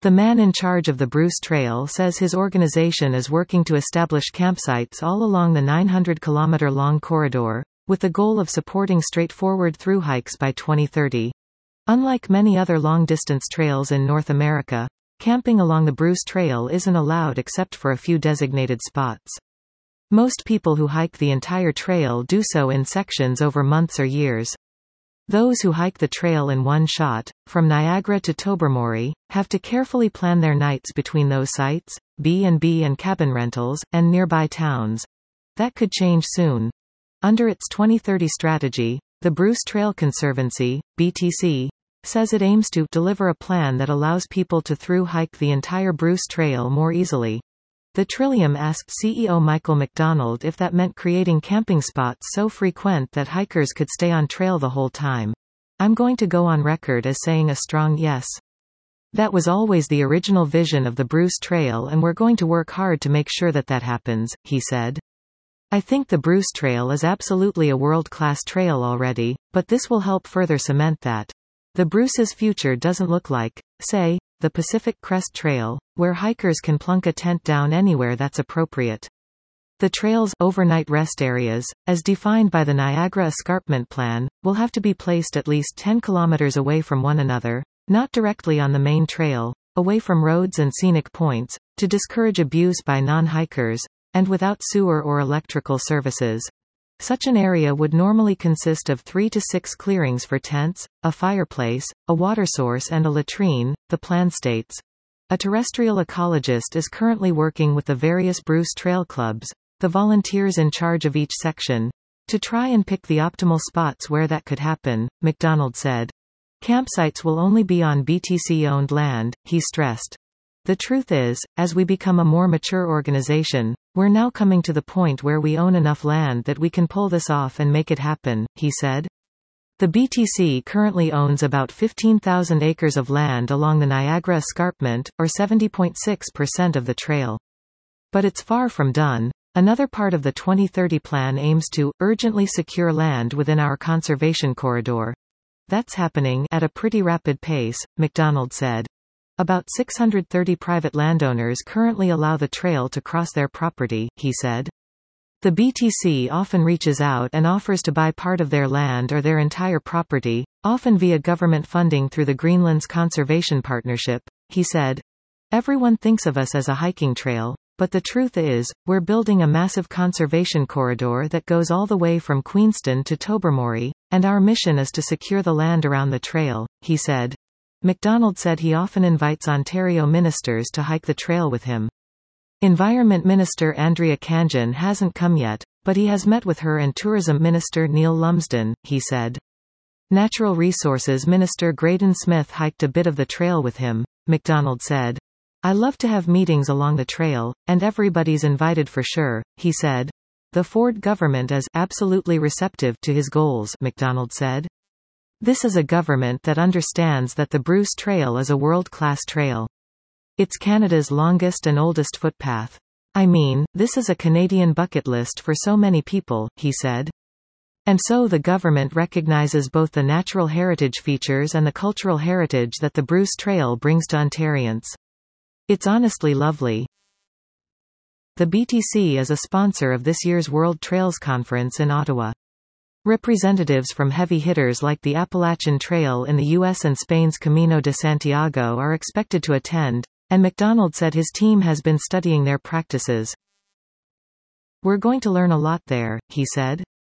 The man in charge of the Bruce Trail says his organization is working to establish campsites all along the 900-kilometer-long corridor, with the goal of supporting straightforward through hikes by 2030. Unlike many other long-distance trails in North America, camping along the Bruce Trail isn't allowed except for a few designated spots. Most people who hike the entire trail do so in sections over months or years. Those who hike the trail in one shot, from Niagara to Tobermory, have to carefully plan their nights between those sites, B&B and cabin rentals, and nearby towns. That could change soon. Under its 2030 strategy, the Bruce Trail Conservancy, BTC, says it aims to deliver a plan that allows people to through-hike the entire Bruce Trail more easily. The Trillium asked CEO Michael McDonald if that meant creating camping spots so frequent that hikers could stay on trail the whole time. "I'm going to go on record as saying a strong yes. That was always the original vision of the Bruce Trail and we're going to work hard to make sure that that happens," he said. "I think the Bruce Trail is absolutely a world-class trail already, but this will help further cement that. The Bruce's future doesn't look like, say, the Pacific Crest Trail, where hikers can plunk a tent down anywhere that's appropriate. The trail's overnight rest areas, as defined by the Niagara Escarpment Plan, will have to be placed at least 10 kilometers away from one another, not directly on the main trail, away from roads and scenic points, to discourage abuse by non-hikers, and without sewer or electrical services. Such an area would normally consist of 3 to 6 clearings for tents, a fireplace, a water source and a latrine," the plan states. A terrestrial ecologist is currently working with the various Bruce Trail clubs, the volunteers in charge of each section, to try and pick the optimal spots where that could happen, McDonald said. Campsites will only be on BTC-owned land, he stressed. The truth is, as we become a more mature organization, we're now coming to the point where we own enough land that we can pull this off and make it happen, he said. The BTC currently owns about 15,000 acres of land along the Niagara Escarpment, or 70.6% of the trail. But it's far from done. Another part of the 2030 plan aims to urgently secure land within our conservation corridor. That's happening at a pretty rapid pace, McDonald said. About 630 private landowners currently allow the trail to cross their property, he said. The BTC often reaches out and offers to buy part of their land or their entire property, often via government funding through the Greenlands Conservation Partnership, he said. Everyone thinks of us as a hiking trail, but the truth is, we're building a massive conservation corridor that goes all the way from Queenston to Tobermory, and our mission is to secure the land around the trail, he said. McDonald said he often invites Ontario ministers to hike the trail with him. Environment Minister Andrea Kangin hasn't come yet, but he has met with her and Tourism Minister Neil Lumsden, he said. Natural Resources Minister Graydon Smith hiked a bit of the trail with him, McDonald said. I love to have meetings along the trail, and everybody's invited for sure, he said. The Ford government is absolutely receptive to his goals, McDonald said. This is a government that understands that the Bruce Trail is a world-class trail. It's Canada's longest and oldest footpath. I mean, this is a Canadian bucket list for so many people, he said. And so the government recognizes both the natural heritage features and the cultural heritage that the Bruce Trail brings to Ontarians. It's honestly lovely. The BTC is a sponsor of this year's World Trails Conference in Ottawa. Representatives from heavy hitters like the Appalachian Trail in the U.S. and Spain's Camino de Santiago are expected to attend, and McDonald said his team has been studying their practices. We're going to learn a lot there, he said.